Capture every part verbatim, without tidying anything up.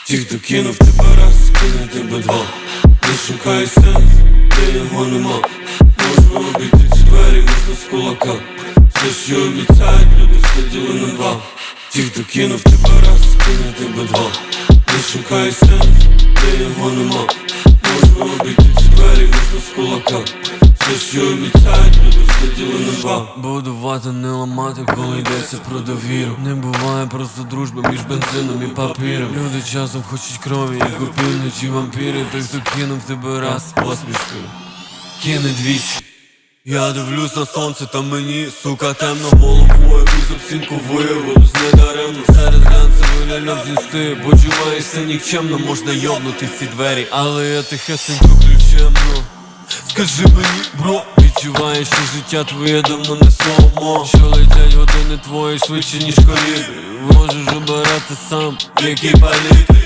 Ті, хто кинув тебе раз, кине тебе два. Не шукай сенс, де його нема. Можна обійти ці двері, можна з кулака. Все, що обіцяють, люди все діли на два. Ті, хто кинув тебе раз, кине тебе два. Не шукай сенс, де його нема. Можна обійти ці двері, можна з кулака. Все, що обіцяють, люди все діли на два. Будувати, не ламати, коли йдеться про довіру. Не буває просто дружба між бензином і папіром. Люди часом хочуть крові, як у півночі вампіри. Той, хто кинув тебе раз з посмішкою, кине двічі. Я дивлюсь на сонце, та мені, сука, темно головою. Крізь обцінку виявилось недаремно. Серед глянцевої ляльок зісти. Почуваєшся нікчемно, можна йобнути в ці двері, але я тихесенько ключемно. Скажи мені, бро, відчуваєш, що життя твоє давно не слоумо. Що летять години твої швидше, ніж колібри. Можеш обирати сам, в якій палітрі.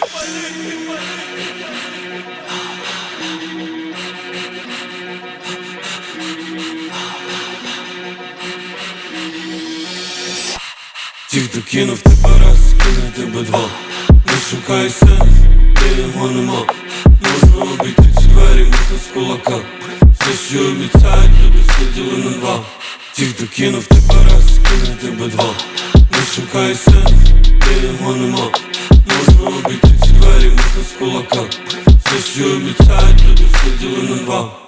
Ті, хто кинув тебе раз, кине тебе два. Не шукай сенс, де його нема. Можна обійти ці двері, можна з кулака. Все, що обіцяють, люди все діли на два. Ті, хто кинув тебе раз, кине тебе два. Не шукай сенс, де його нема. Можна обійти ці двері, можна з кулака. Все, що обіцяють, люди все діли на два.